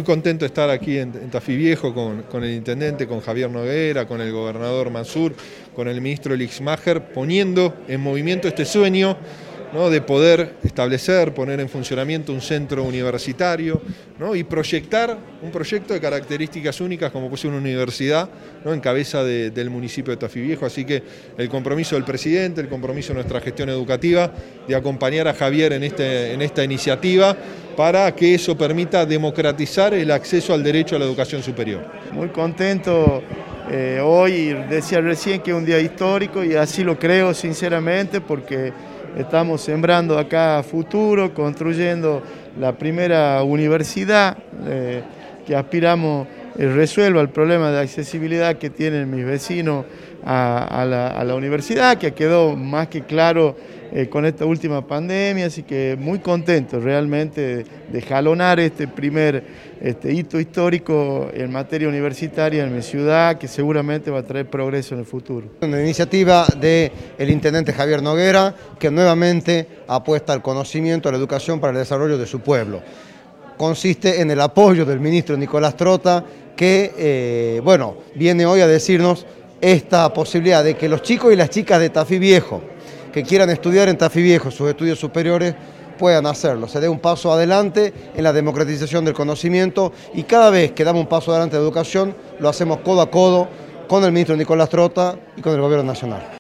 muy contento de estar aquí en Tafí Viejo con el intendente, con Javier Noguera, con el gobernador Mansur, con el ministro Lixmacher, poniendo en movimiento este sueño, ¿no?, de poder establecer, poner en funcionamiento un centro universitario, ¿no?, y proyectar un proyecto de características únicas como puede ser una universidad, ¿no?, en cabeza del municipio de Tafí Viejo. Así que el compromiso del presidente, el compromiso de nuestra gestión educativa de acompañar a Javier en esta iniciativa para que eso permita democratizar el acceso al derecho a la educación superior. Muy contento. Hoy decía recién que es un día histórico y así lo creo sinceramente porque estamos sembrando acá futuro, construyendo la primera universidad que aspiramos resuelva el problema de accesibilidad que tienen mis vecinos a la universidad, que quedó más que claro con esta última pandemia, así que muy contento realmente de jalonar este primer hito histórico en materia universitaria en mi ciudad, que seguramente va a traer progreso en el futuro. Una iniciativa del intendente Javier Noguera, que nuevamente apuesta al conocimiento, a la educación para el desarrollo de su pueblo. Consiste en el apoyo del ministro Nicolás Trota, que viene hoy a decirnos esta posibilidad de que los chicos y las chicas de Tafí Viejo que quieran estudiar en Tafí Viejo sus estudios superiores puedan hacerlo. Se dé un paso adelante en la democratización del conocimiento y cada vez que damos un paso adelante en la educación lo hacemos codo a codo con el ministro Nicolás Trota y con el gobierno nacional.